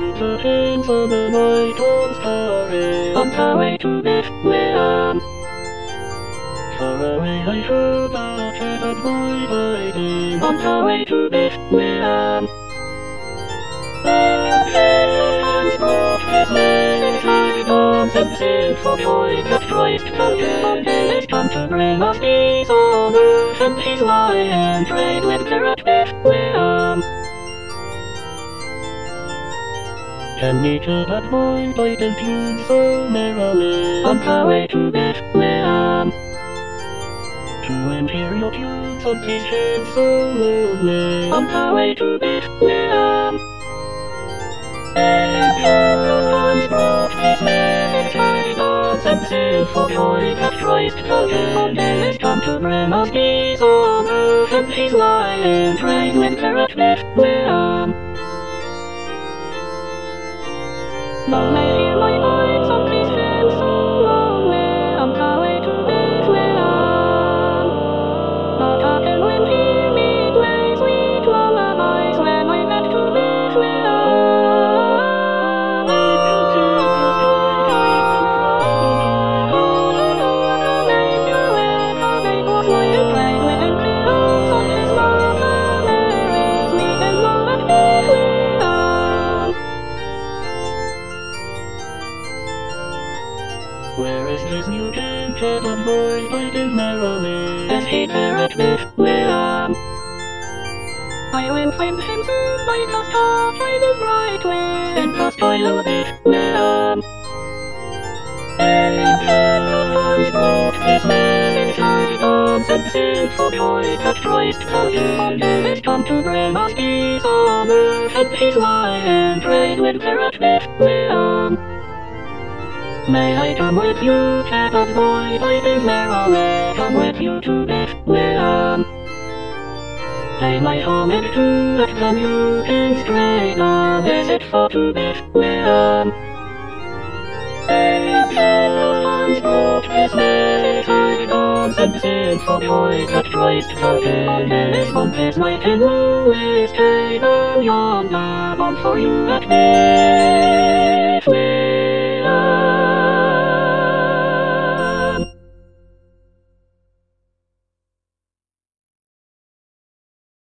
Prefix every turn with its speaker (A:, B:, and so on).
A: the hands on the night one's carriage. On the way to Bethlehem. Far away I heard a shepherd boy riding. On the way to Bethlehem. The shepherds brought his message, high arms and sing for joy that Christ comes. He's come to bring us peace on earth, and his lion trade with her at Bethlehem. Can we hear that boy piping tunes so merrily on the way to Bethlehem? To imperial tunes on his head so lonely on the way to Bethlehem. Angels brought his message, high arms and sing for joy that Christ the He's come to bring us peace on earth, and his lion reign with her at Bethlehem. Long may hear my voice on his head so lonely on the way to Bethlehem. But I can when hear me play sweet lullabies when I get to Bethlehem. Where is this new king, shepherd boy, riding merrily as he there at Bethlehem? I will find him soon like a star shining brightly in the sky of Bethlehem. Angels brought his message, high arms and sing for joy that Christ has come to bring us peace on earth, and his lion reign with her at Bethlehem. May I come with you, shepherd boy, riding merrily, come with you to Bethlehem. Pay my homage to that the new king's train, a visit for to Bethlehem. Angels brought his message, high arms and sing for joy that Christ the on his might in Louis Cana yonder, bound for you at Bethlehem.